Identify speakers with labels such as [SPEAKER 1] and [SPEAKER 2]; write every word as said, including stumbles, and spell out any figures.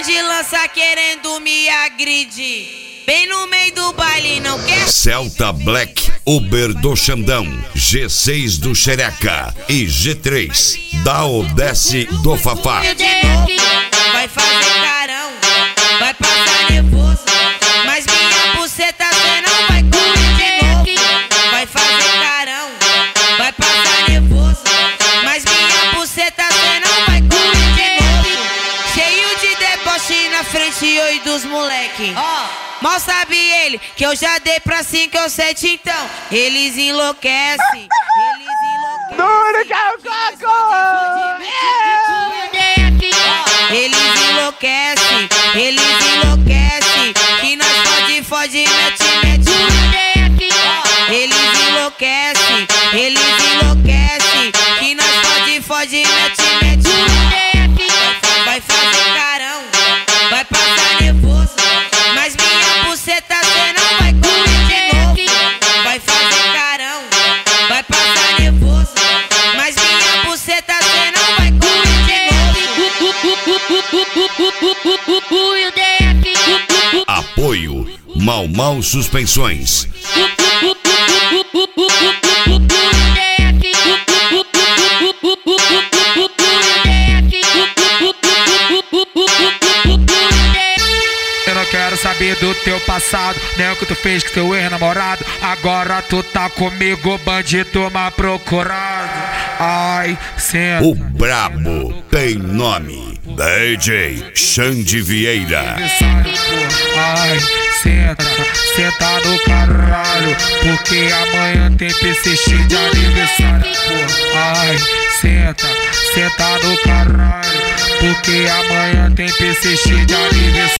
[SPEAKER 1] de lança querendo me agredir. Bem no meio do baile, não quer?
[SPEAKER 2] Celta Black, Uber do Xandão, G seis do Xereca e G três da Odesse do Fafá.
[SPEAKER 1] Vai fazer carão, vai passar nervoso, mas minha buceta cê não vai comer de novo. Vai fazer carão, vai passar nervoso, mas minha buceta cê não vai comer de novo. Cheio de deboche na frente, oi dos moleque. Oh. Mal sabe ele que eu já dei pra cinco ou sete, então eles enlouquecem, eles enlouquecem.
[SPEAKER 3] Duro que é o coco!
[SPEAKER 1] Eles enlouquecem, eles enlouquecem, que nós fode, fode, mete, mete. Eles enlouquecem, eles enlouquecem, que nós fode, fode, mete, mete. Vai fazer carão, vai passar nervoso, mas minha buceta cê não vai comer de novo. Vai fazer carão, vai passar nervoso, mas minha buceta cê não vai comer de novo.
[SPEAKER 2] Apoio Mau Mau Suspensões.
[SPEAKER 4] Eu não quero saber do teu passado, nem o que tu fez com teu ex-namorado. Agora tu tá comigo, bandido mal procurado. Ai, senta.
[SPEAKER 2] O brabo tem nome, D J Xande Vieira.
[SPEAKER 4] Ai, senta, senta no caralho, porque amanhã tem P C X de aniversário. Ai, senta, senta no caralho, porque amanhã tem P C X de aniversário.